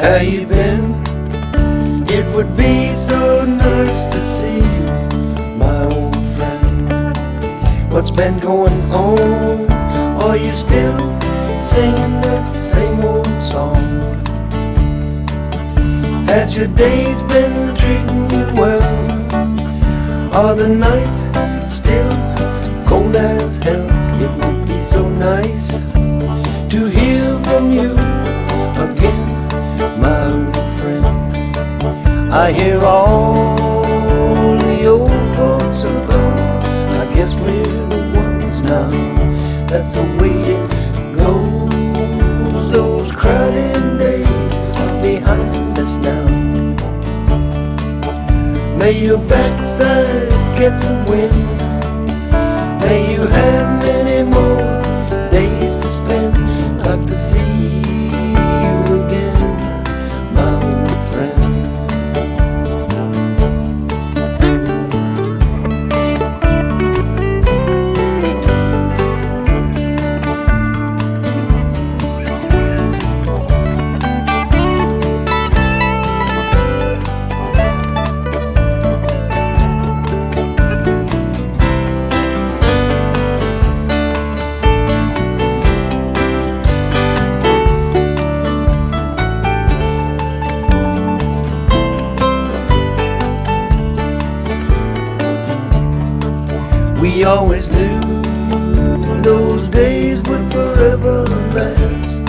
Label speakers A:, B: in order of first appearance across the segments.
A: How you been? It would be so nice to see you, my old friend. What's been going on? Are you still singing that same old song? Has your days been treating you well? Are the nights still cold as hell? It would be so nice to hear from you again, my old friend. I hear all the old folks are gone. I guess we're the ones now. That's the way it goes. Those crowded days are behind us now. May your backside get some wind. May you have many more days to spend. I'd like to see you again, my old friend. We always knew those days would forever last,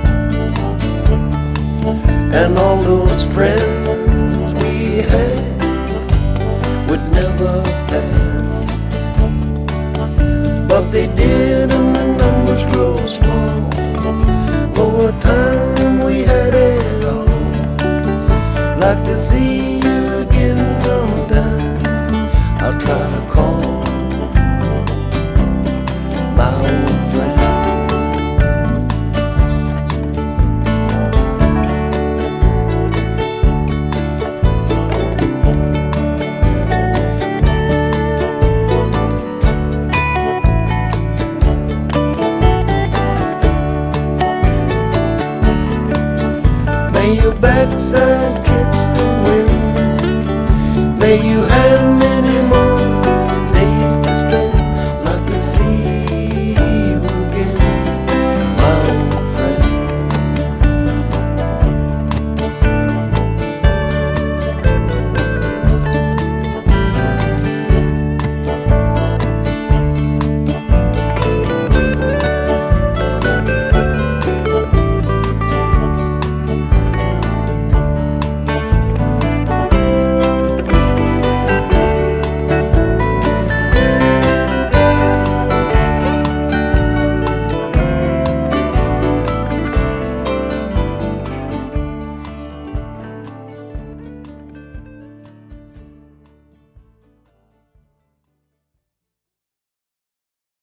A: and all those friends we had would never pass. But they did, and the numbers grow small. For a time we had it all. Like to see you again sometime. I'll try to call my old friend. May your backside catch the wind. May you have